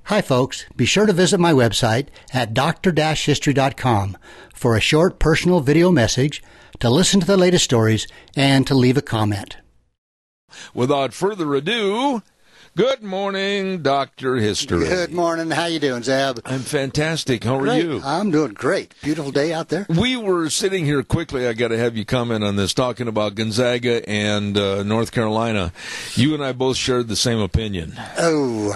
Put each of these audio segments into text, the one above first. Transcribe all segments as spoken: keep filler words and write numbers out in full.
Hi, folks. Be sure to visit my website at d r dash history dot com for a short personal video message, to listen to the latest stories, and to leave a comment. Without further ado, good morning, Doctor History. Good morning. How you doing, Zeb? I'm fantastic. How are Great. you? I'm doing great. Beautiful day out there. We were sitting here quickly. I got to have you comment on this, talking about Gonzaga and uh, North Carolina. You and I both shared the same opinion. Oh,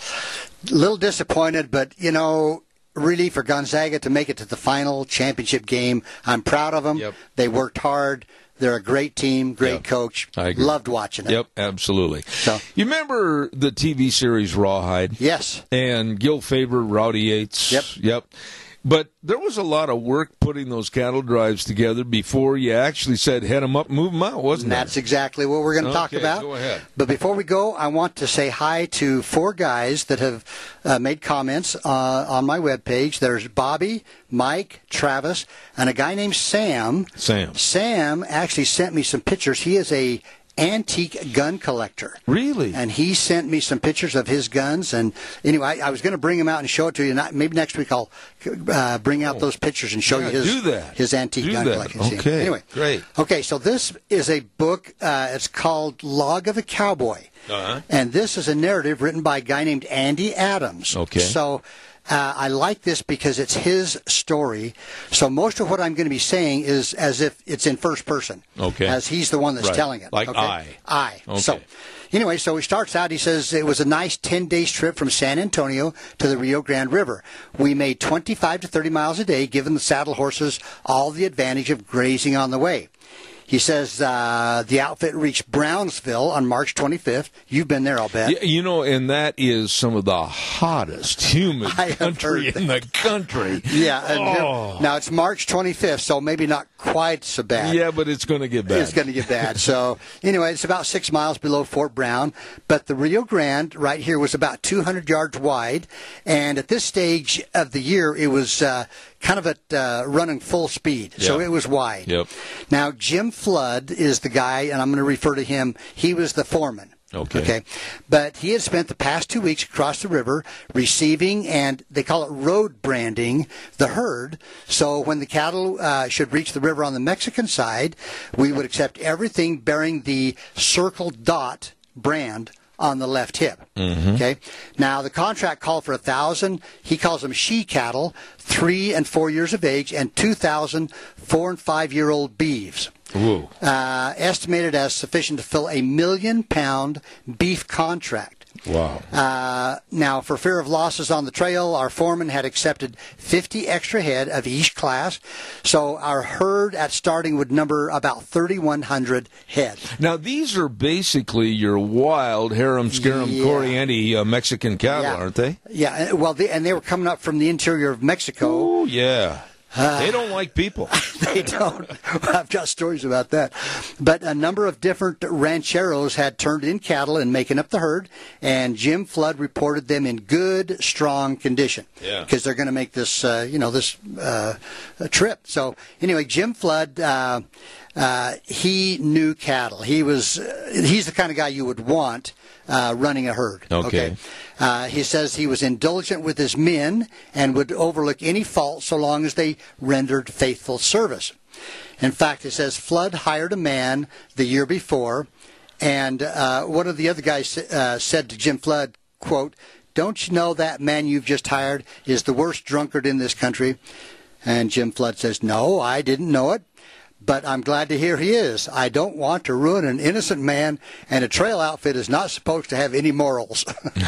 a little disappointed, but, you know, really for Gonzaga to make it to the final championship game, I'm proud of them. Yep. They worked hard. They're a great team, great Yep. coach. I agree. Loved watching it. Yep, absolutely. So, you remember the T V series Rawhide? yes. And Gil Favor, Rowdy Yates? Yep. Yep. But there was a lot of work putting those cattle drives together before you actually said head them up, move them out, wasn't And there? that's exactly what we're going to talk Okay, about. go ahead. But before we go, I want to say hi to four guys that have uh, made comments uh, on my webpage. There's Bobby, Mike, Travis, and a guy named Sam. Sam. Sam actually sent me some pictures. He is a antique gun collector. Really? And he sent me some pictures of his guns. And anyway, I, I was going to bring them out and show it to you. And I, maybe next week I'll uh, bring out those pictures and show Yeah, you his, do that. his antique Do gun that. collection. Okay, Anyway, great. Okay, so this is a book. Uh, it's called Log of a Cowboy. Uh-huh. And this is a narrative written by a guy named Andy Adams. Okay. So uh, I like this because it's his story. So most of what I'm going to be saying is as if it's in first person. Okay. As he's the one that's Right. telling it. Like okay? I. I. Okay. So anyway, so he starts out, he says, it was a nice ten-day trip from San Antonio to the Rio Grande River. We made twenty-five to thirty miles a day, giving the saddle horses all the advantage of grazing on the way. He says uh, the outfit reached Brownsville on March twenty-fifth. You've been there, I'll bet. Yeah, you know, and that is some of the hottest humid I have country heard in the country. Yeah. And Oh. Now, it's March twenty-fifth, so maybe not quite so bad. Yeah, but it's going to get bad. It's going to get bad. So, anyway, it's about six miles below Fort Brown. But the Rio Grande right here was about two hundred yards wide. And at this stage of the year, it was uh, kind of at uh, running full speed. So Yeah. it was wide. Yep. Now, Jim Flood is the guy, and I'm going to refer to him. He was the foreman. Okay. Okay. But he had spent the past two weeks across the river receiving, and they call it road branding, the herd. So when the cattle uh, should reach the river on the Mexican side, we would accept everything bearing the circle dot brand on the left hip. Mm-hmm. Okay. Now the contract called for a thousand. He calls them she cattle, three and four years of age, and two thousand four and five year old beeves. Whoa. Uh, estimated as sufficient to fill a million pound beef contract. Wow. Uh, now, for fear of losses on the trail, our foreman had accepted fifty extra head of each class, so our herd at starting would number about thirty-one hundred head. Now, these are basically your wild harem, scarum, Yeah. coriander uh, Mexican cattle, Yeah. aren't they? Yeah, well, they, and they were coming up from the interior of Mexico. Oh, yeah. They don't like people. They don't. I've got stories about that. But a number of different rancheros had turned in cattle and making up the herd, and Jim Flood reported them in good, strong condition. Yeah. Because they're going to make this, uh, you know, this uh, trip. So anyway, Jim Flood, uh, uh, he knew cattle. He was, uh, he's the kind of guy you would want uh, running a herd. Okay. Uh, he says he was indulgent with his men and would overlook any fault so long as they rendered faithful service. In fact, it says Flood hired a man the year before, and uh, one of the other guys uh, said to Jim Flood, quote, "Don't you know that man you've just hired is the worst drunkard in this country?" And Jim Flood says, "No, I didn't know it. But I'm glad to hear he is. I don't want to ruin an innocent man, and a trail outfit is not supposed to have any morals."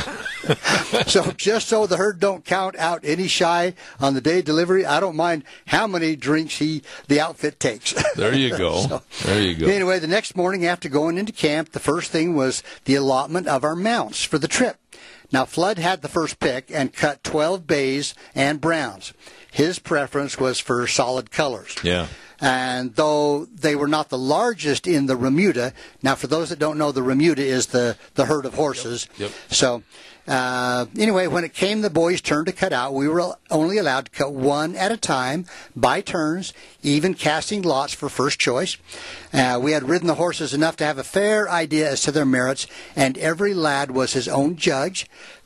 So just so the herd don't count out any shy on the day of delivery, I don't mind how many drinks he the outfit takes. There you go. So, there you go. Anyway, the next morning after going into camp, the first thing was the allotment of our mounts for the trip. Now, Flood had the first pick and cut twelve bays and browns. His preference was for solid colors. Yeah. And though they were not the largest in the remuda, now for those that don't know, the remuda is the, the herd of horses. Yep. Yep. So uh, anyway, when it came the boys' turn to cut out, we were only allowed to cut one at a time, by turns, even casting lots for first choice. Uh, we had ridden the horses enough to have a fair idea as to their merits, and every lad was his own judge.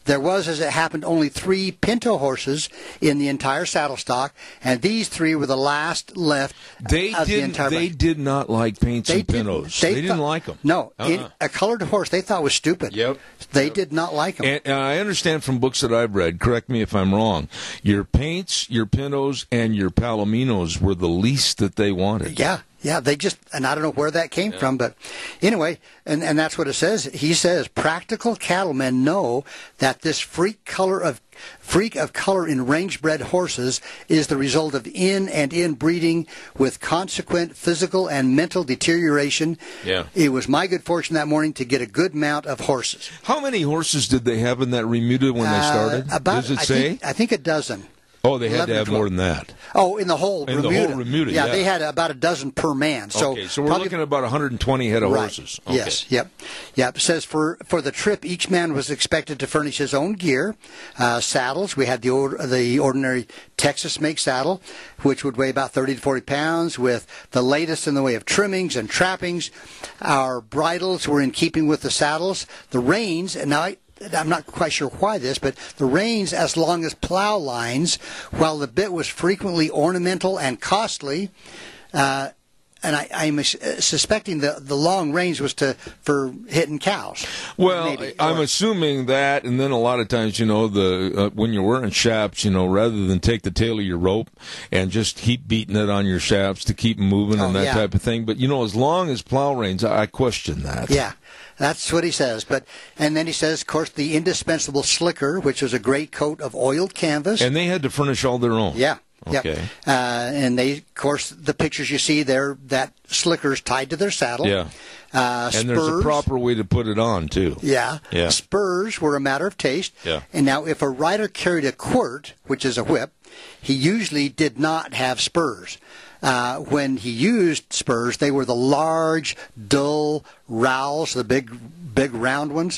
There was, as it happened, only three pinto horses in the entire saddle stock, and these three were the last left They of the didn't. entire They bunch. did not like paints They and didn't- pintos. they They, didn't thought- like them. No, Uh-uh. in, a colored horse they thought was stupid. Yep. They Yep. did not like them. And, and I understand from books that I've read, correct me if I'm wrong, your paints, your pintos, and your palominos were the least that they wanted. Yeah, yeah, they just, and I don't know where that came Yeah. from, but anyway, and, and that's what it says. He says, practical cattlemen know that this freak color of freak of color in range-bred horses is the result of in and in breeding with consequent physical and mental deterioration. Yeah. It was my good fortune that morning to get a good mount of horses. How many horses did they have in that remuda when they started? Uh, about, Does it I say? Think, I think a dozen. Oh, they had to eleven or have twelve. more than that. Oh, in the whole In the remuda. whole remuda, yeah. they had about a dozen per man. So okay, so we're probably- looking at about one hundred twenty head of Right. horses. Okay. Yes, yep. Yep. It says for, for the trip, each man was expected to furnish his own gear. Uh, saddles, we had the or, the ordinary Texas make saddle, which would weigh about thirty to forty pounds, with the latest in the way of trimmings and trappings. Our bridles were in keeping with the saddles. The reins, and now I, I'm not quite sure why this, but the reins as long as plow lines, while the bit was frequently ornamental and costly. Uh, and I, I'm suspecting the the long reins was to for hitting cows. Well, maybe. I'm Or- assuming that, and then a lot of times, you know, the uh, when you're wearing shafts, you know, rather than take the tail of your rope and just keep beating it on your shafts to keep 'em moving Oh, and that yeah. type of thing. But you know, as long as plow reins, I, I question that. Yeah, that's what he says. But and then he says, of course, the indispensable slicker, which was a great coat of oiled canvas. And they had to furnish all their own. Yeah. Okay. Yep. Uh, and they, of course, the pictures you see there, that slicker's tied to their saddle. Yeah. Uh, And there's a spurs- proper way to put it on too. Yeah. Yeah. Spurs were a matter of taste. Yeah. And now, if a rider carried a quirt, which is a whip, he usually did not have spurs. Uh, when he used spurs, they were the large, dull rowels, the big, big round ones.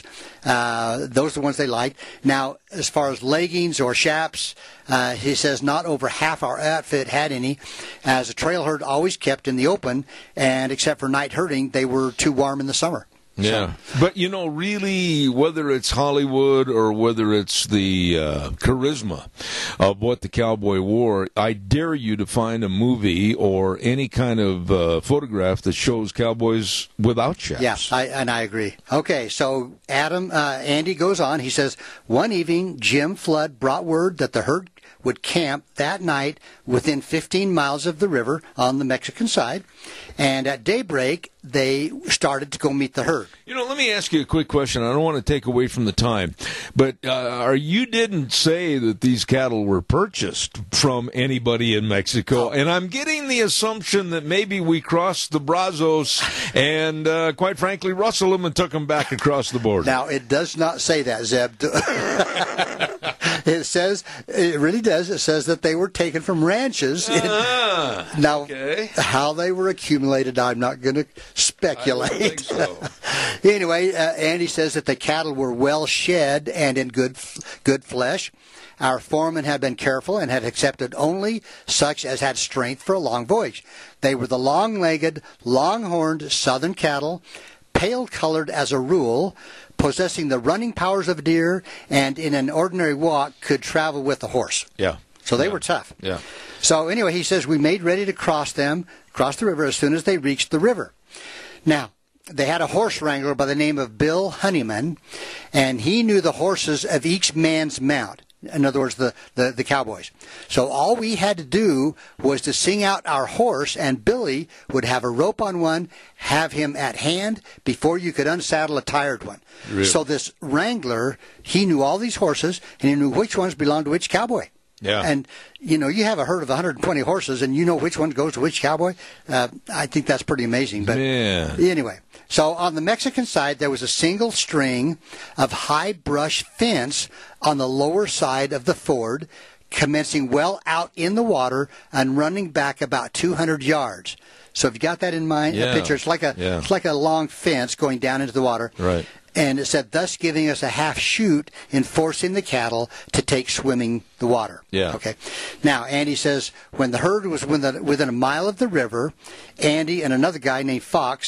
Uh, those are the ones they liked. Now, as far as leggings or chaps, uh, he says not over half our outfit had any, as a trail herd always kept in the open, and except for night herding, they were too warm in the summer. Yeah, but you know, really, whether it's Hollywood or whether it's the uh, charisma of what the cowboy wore, I dare you to find a movie or any kind of uh, photograph that shows cowboys without chaps. Yes, I, and I agree. Okay, so Adam, uh, Andy goes on. He says, one evening, Jim Flood brought word that the herd would camp that night within fifteen miles of the river on the Mexican side. And at daybreak, they started to go meet the herd. You know, let me ask you a quick question. I don't want to take away from the time, but uh, are you didn't say that these cattle were purchased from anybody in Mexico, Oh. and I'm getting the assumption that maybe we crossed the Brazos and, uh, quite frankly, rustled them and took them back across the border. Now, it does not say that, Zeb. It says, it really does, it says that they were taken from ranches. in- Ah, now, okay. how they were accumulated, I'm not going to speculate. I don't think so. Anyway, uh, Andy says that the cattle were well shed and in good good flesh. Our foreman had been careful and had accepted only such as had strength for a long voyage. They were the long-legged, long-horned southern cattle, pale-colored as a rule, possessing the running powers of a deer, and in an ordinary walk could travel with a horse. Yeah. So they Yeah. were tough. Yeah. So anyway, he says we made ready to cross them, cross the river as soon as they reached the river. Now, they had a horse wrangler by the name of Bill Honeyman, and he knew the horses of each man's mount. In other words, the, the, the cowboys. So all we had to do was to sing out our horse, and Billy would have a rope on one, have him at hand before you could unsaddle a tired one. Really? So this wrangler, he knew all these horses, and he knew which ones belonged to which cowboy. Yeah. And, you know, you have a herd of one hundred twenty horses, and you know which one goes to which cowboy. Uh, I think that's pretty amazing. But Man. anyway, so on the Mexican side, there was a single string of high brush fence on the lower side of the ford, commencing well out in the water and running back about two hundred yards. So if you got that in mind, Yeah. a picture, it's like a Yeah. it's like a long fence going down into the water. Right. And it said, thus giving us a half chute in forcing the cattle to take swimming the water. Yeah. Okay. Now, Andy says, when the herd was within, within a mile of the river, Andy and another guy named Fox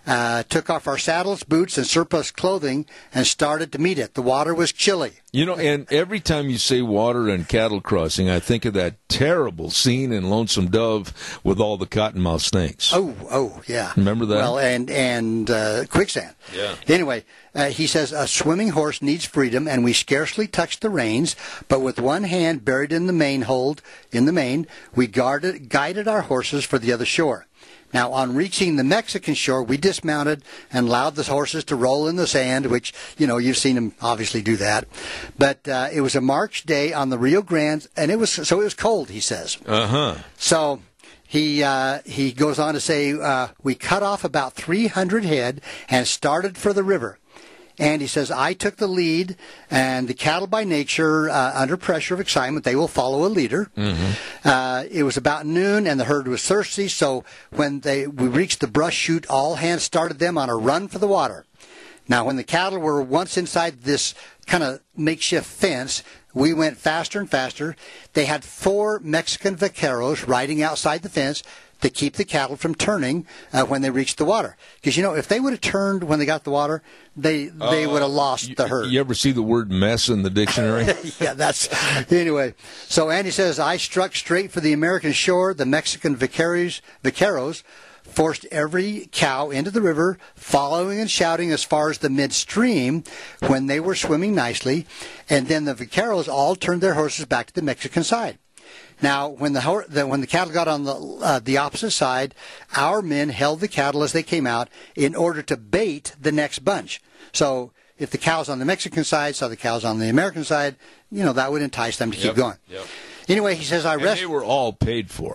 uh, took off our saddles, boots, and surplus clothing and started to meet it. The water was chilly. You know, and every time you say water and cattle crossing, I think of that terrible scene in Lonesome Dove with all the cottonmouth snakes. Oh, oh, yeah. Remember that? Well, and and uh, quicksand. Yeah. Anyway, uh, he says, a swimming horse needs freedom, and we scarcely touched the reins, but with one hand buried in the mane hold, in the mane, we guarded, guided our horses for the other shore. Now, on reaching the Mexican shore, we dismounted and allowed the horses to roll in the sand, which, you know, you've seen them obviously do that. But uh, it was a March day on the Rio Grande, and it was so it was cold, he says. Uh-huh. So he uh, he goes on to say, uh, we cut off about three hundred head and started for the river. And he says, I took the lead, and the cattle by nature, uh, under pressure of excitement, they will follow a leader. Mm-hmm. Uh, it was about noon, and the herd was thirsty, so when they we reached the brush chute, all hands started them on a run for the water. Now, when the cattle were once inside this kind of makeshift fence, we went faster and faster. They had four Mexican vaqueros riding outside the fence to keep the cattle from turning uh, when they reached the water. Because, you know, if they would have turned when they got the water, they they uh, would have lost you, the herd. You ever see the word mess in the dictionary? Yeah, that's... Anyway, so Andy says, I struck straight for the American shore. The Mexican vaqueros, vaqueros forced every cow into the river, following and shouting as far as the midstream when they were swimming nicely. And then the vaqueros all turned their horses back to the Mexican side. Now, when the, the when the cattle got on the uh, the opposite side, our men held the cattle as they came out in order to bait the next bunch. So if the cows on the Mexican side saw the cows on the American side, you know, that would entice them to yep. keep going. Yep. Anyway, he says, I rest. And they were all paid for.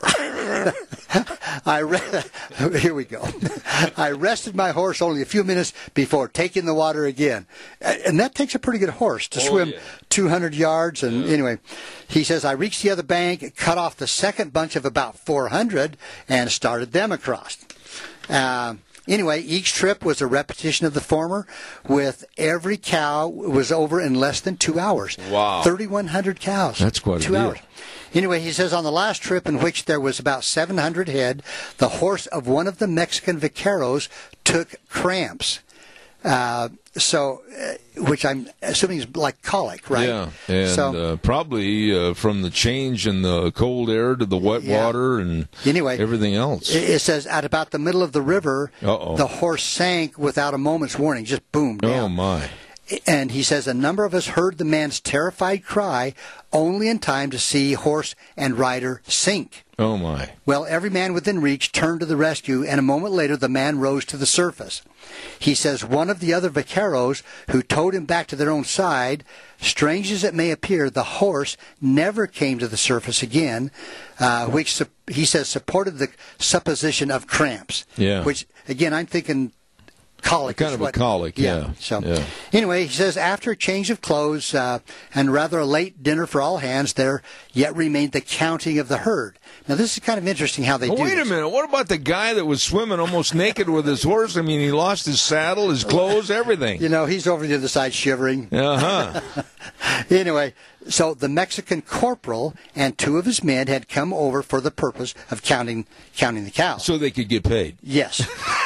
I re- Here we go. I rested my horse only a few minutes before taking the water again. And that takes a pretty good horse to oh, swim yeah. two hundred yards. And yeah. anyway, he says, I reached the other bank, cut off the second bunch of about four hundred, and started them across. Uh, Anyway, each trip was a repetition of the former, with every cow was over in less than two hours. Wow. thirty-one hundred cows. That's quite a two deal. hours. Anyway, he says on the last trip, in which there was about seven hundred head, the horse of one of the Mexican vaqueros took cramps. Uh, so, uh, which I'm assuming is like colic, right? Yeah, and so, uh, probably uh, from the change in the cold air to the wet yeah. water and anyway, everything else. It says at about the middle of the river, Uh-oh. the horse sank without a moment's warning, just boom down. Oh, my. And he says a number of us heard the man's terrified cry only in time to see horse and rider sink. Oh, my. Well, every man within reach turned to the rescue, and a moment later the man rose to the surface. He says one of the other vaqueros who towed him back to their own side, strange as it may appear, the horse never came to the surface again, uh, which he says supported the supposition of cramps. Yeah. Which, again, I'm thinking... Colic. Kind of what, a colic, yeah. yeah. So, yeah. Anyway, he says, after a change of clothes uh, and rather a late dinner for all hands, there yet remained the counting of the herd. Now, this is kind of interesting how they oh, do wait this. a minute. What about the guy that was swimming almost naked with his horse? I mean, he lost his saddle, his clothes, everything. You know, he's over to the other side shivering. Uh-huh. Anyway, so the Mexican corporal and two of his men had come over for the purpose of counting counting the cows. So they could get paid. Yes.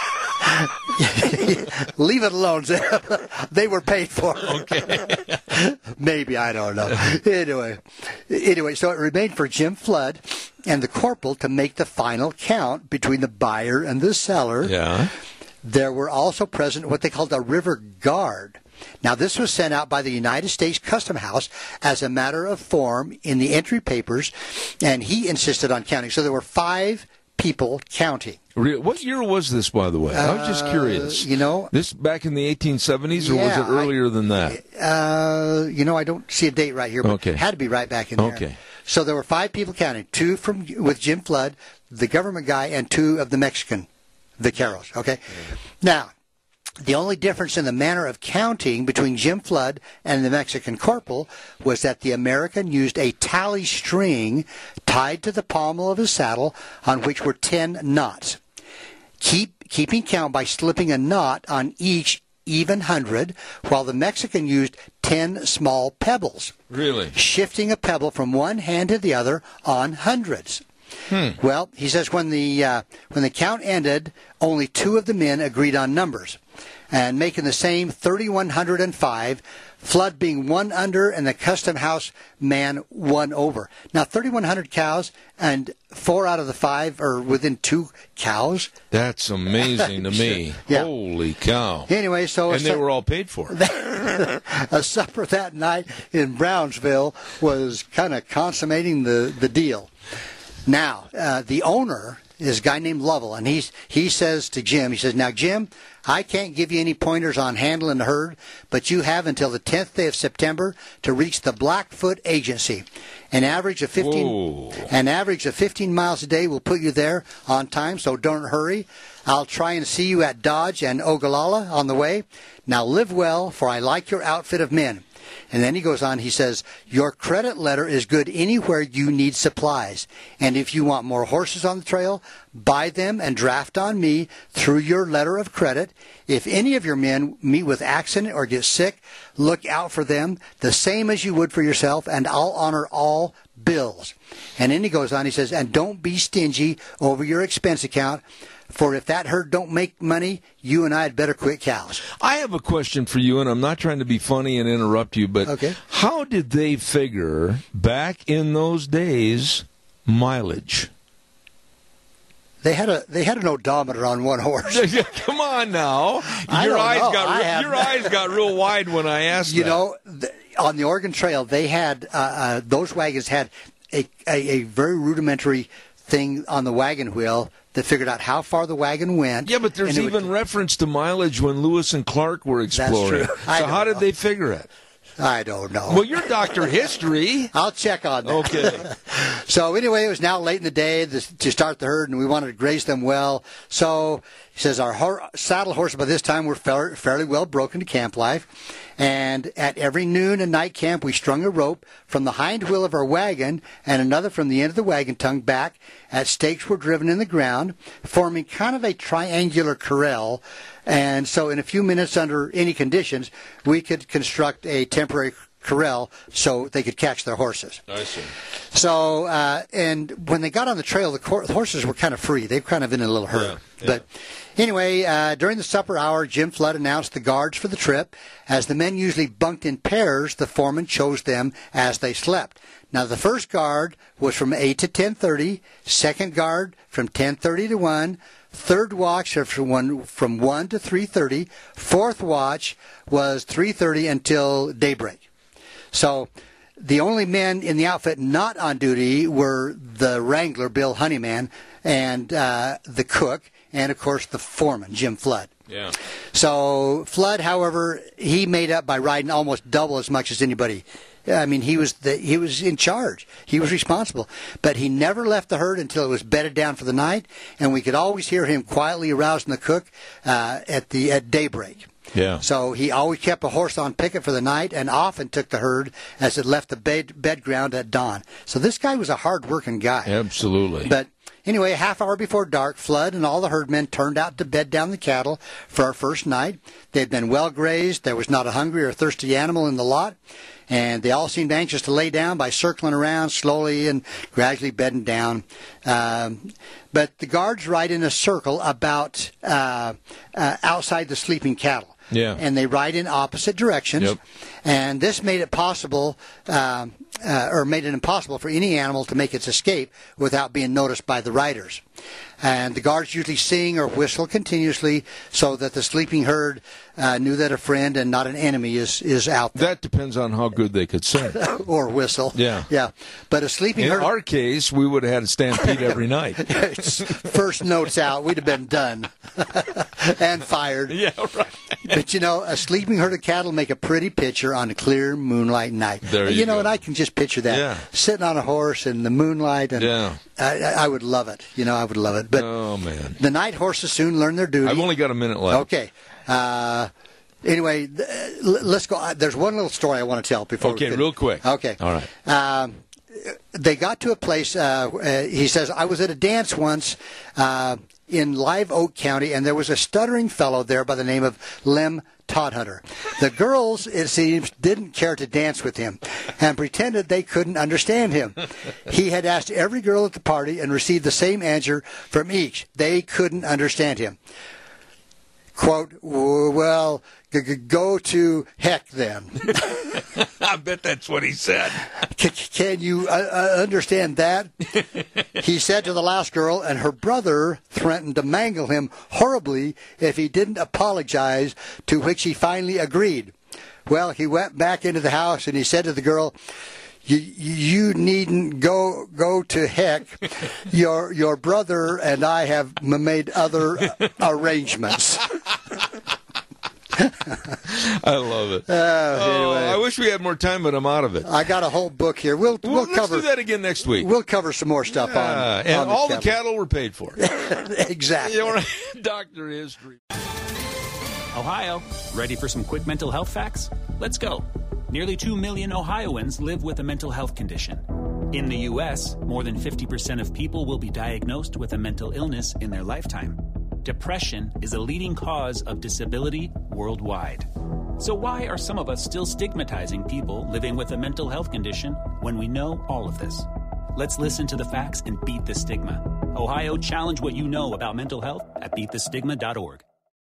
Leave it alone, Zeb. They were paid for. Okay. Maybe, I don't know. Anyway, anyway, so it remained for Jim Flood and the corporal to make the final count between the buyer and the seller. Yeah. There were also present what they called a river guard. Now, this was sent out by the United States Custom House as a matter of form in the entry papers, and he insisted on counting. So there were five people counting. What year was this, by the way? I was just curious. Uh, you know, this back in the eighteen seventies, or yeah, was it earlier I, than that? Uh, you know, I don't see a date right here, but okay. it had to be right back in there. Okay. So there were five people counting: two from with Jim Flood, the government guy, and two of the Mexican vaqueros. Okay. Yeah. Now, the only difference in the manner of counting between Jim Flood and the Mexican corporal was that the American used a tally string tied to the pommel of his saddle on which were ten knots. Keep keeping count by slipping a knot on each even hundred, while the Mexican used ten small pebbles. Really? Shifting a pebble from one hand to the other on hundreds. Hmm. Well, he says when the uh, when the count ended, only two of the men agreed on numbers, and making the same three thousand one hundred five, Flood being one under and the custom house man one over. Now, three thousand one hundred cows, and four out of the five are within two cows. That's amazing to me. Yeah. Holy cow. Anyway, so... And they were all paid for. A supper that night in Brownsville was kind of consummating the, the deal. Now, uh, the owner is a guy named Lovell, and he's, he says to Jim, he says, now, Jim, I can't give you any pointers on handling the herd, but you have until the tenth day of September to reach the Blackfoot Agency. An average of fifteen, Whoa. an average of fifteen miles a day will put you there on time, so don't hurry. I'll try and see you at Dodge and Ogallala on the way. Now live well, for I like your outfit of men. And then he goes on, he says, your credit letter is good anywhere you need supplies. And if you want more horses on the trail, buy them and draft on me through your letter of credit. If any of your men meet with accident or get sick, look out for them, the same as you would for yourself, and I'll honor all bills. And then he goes on, he says, and don't be stingy over your expense account, for if that herd don't make money, you and I had better quit cows. I have a question for you, and I'm not trying to be funny and interrupt you, but okay. How did they figure back in those days mileage? They had a they had an odometer on one horse. Come on now, I your don't eyes know. got I re- have- your eyes got real wide when I asked You that. know, th- on the Oregon Trail, they had uh, uh, those wagons had a, a a very rudimentary thing on the wagon wheel that figured out how far the wagon went. Yeah, but there's and it even would- reference to mileage when Lewis and Clark were exploring. true. I So don't how did know. they figure it? I don't know. Well, you're Doctor History. I'll check on that. Okay. So anyway, it was now late in the day to start the herd, and we wanted to graze them well. So he says our hor- saddle horses by this time were fa- fairly well broken to camp life. And at every noon and night camp, we strung a rope from the hind wheel of our wagon and another from the end of the wagon tongue back as stakes were driven in the ground, forming kind of a triangular corral. And so in a few minutes, under any conditions, we could construct a temporary corral so they could catch their horses. I see. So, uh, and when they got on the trail, the, cor- the horses were kind of free. They were kind of in a little herd. Yeah, yeah. But anyway, uh, during the supper hour, Jim Flood announced the guards for the trip. As the men usually bunked in pairs, the foreman chose them as they slept. Now, the first guard was from eight to ten thirty, second guard from ten thirty to one, third watch from one, from one to three thirty, fourth watch was three thirty until daybreak. So the only men in the outfit not on duty were the wrangler, Bill Honeyman, and uh, the cook, and, of course, the foreman, Jim Flood. Yeah. So Flood, however, he made up by riding almost double as much as anybody. I mean, he was the, he was in charge. He was responsible. But he never left the herd until it was bedded down for the night, and we could always hear him quietly arousing the cook uh, at the at daybreak. Yeah. So he always kept a horse on picket for the night and often took the herd as it left the bed, bed ground at dawn. So this guy was a hard-working guy. Absolutely. But anyway, a half hour before dark, Flood and all the herdmen turned out to bed down the cattle for our first night. They had been well grazed. There was not a hungry or thirsty animal in the lot. And they all seemed anxious to lay down by circling around slowly and gradually bedding down. Um, but the guards ride in a circle about uh, uh, outside the sleeping cattle. Yeah. And they ride in opposite directions. Yep. And this made it possible, um, uh, or made it impossible for any animal to make its escape without being noticed by the riders. And the guards usually sing or whistle continuously so that the sleeping herd uh, knew that a friend and not an enemy is, is out there. That depends on how good they could sing. Or whistle. Yeah. Yeah. But a sleeping In herd... our case, we would have had a stampede every night. First notes out, we'd have been done. And fired. Yeah, right. But, you know, a sleeping herd of cattle make a pretty picture on a clear moonlight night. There you know, go. and I can just picture that. Yeah. Sitting on a horse in the moonlight. And Yeah. I, I would love it. You know, I would love it. But Oh, man. the night horses soon learn their duty. I've only got a minute left. Okay. Uh, anyway, th- l- let's go. Uh, There's one little story I want to tell before we Okay, finish. real quick. Okay. All right. Um, they got to a place, uh, uh, he says, I was at a dance once uh, in Live Oak County, and there was a stuttering fellow there by the name of Lem Todhunter. The girls, it seems, didn't care to dance with him and pretended they couldn't understand him. He had asked every girl at the party and received the same answer from each. They couldn't understand him. Quote, well, g- g- go to heck then. I bet that's what he said. C- can you uh, uh, understand that? He said to the last girl, and her brother threatened to mangle him horribly if he didn't apologize, to which he finally agreed. Well, he went back into the house and he said to the girl, You, you needn't go go to heck. Your your brother and I have m- made other uh, arrangements. I love it. Uh, oh, anyway. I wish we had more time, but I'm out of it. I got a whole book here. We'll we'll, Well, let's cover do that again next week. We'll cover some more stuff Yeah, on, and on all the the cattle were paid for. Exactly. You know, Doctor History. Ohio, ready for some quick mental health facts? Let's go. Nearly two million Ohioans live with a mental health condition. In the U S, more than fifty percent of people will be diagnosed with a mental illness in their lifetime. Depression is a leading cause of disability worldwide. So why are some of us still stigmatizing people living with a mental health condition when we know all of this? Let's listen to the facts and beat the stigma. Ohio, challenge what you know about mental health at beat the stigma dot org.